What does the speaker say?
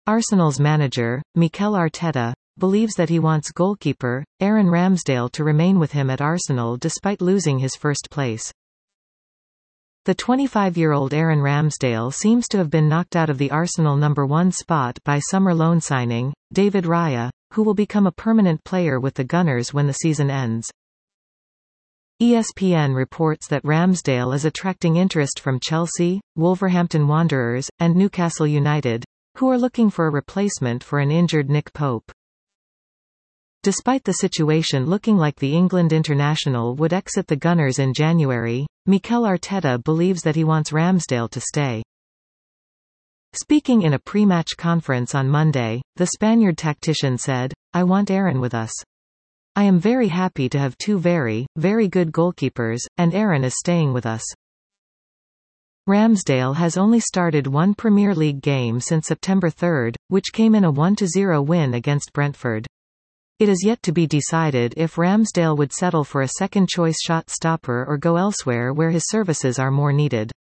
Arsenal's manager, Mikel Arteta, believes that he wants goalkeeper, Aaron Ramsdale to remain with him at Arsenal despite losing his first place. The 25-year-old Aaron Ramsdale seems to have been knocked out of the Arsenal number 1 spot by summer loan signing, David Raya, who will become a permanent player with the Gunners when the season ends. ESPN reports that Ramsdale is attracting interest from Chelsea, Wolverhampton Wanderers, and Newcastle United, who are looking for a replacement for an injured Nick Pope. Despite the situation looking like the England international would exit the Gunners in January, Mikel Arteta believes that he wants Ramsdale to stay. Speaking in a pre-match conference on Monday, the Spaniard tactician said, "I want Aaron with us. I am very happy to have two very, very good goalkeepers, and Aaron is staying with us." Ramsdale has only started one Premier League game since September 3, which came in a 1-0 win against Brentford. It is yet to be decided if Ramsdale would settle for a second-choice shot stopper or go elsewhere where his services are more needed.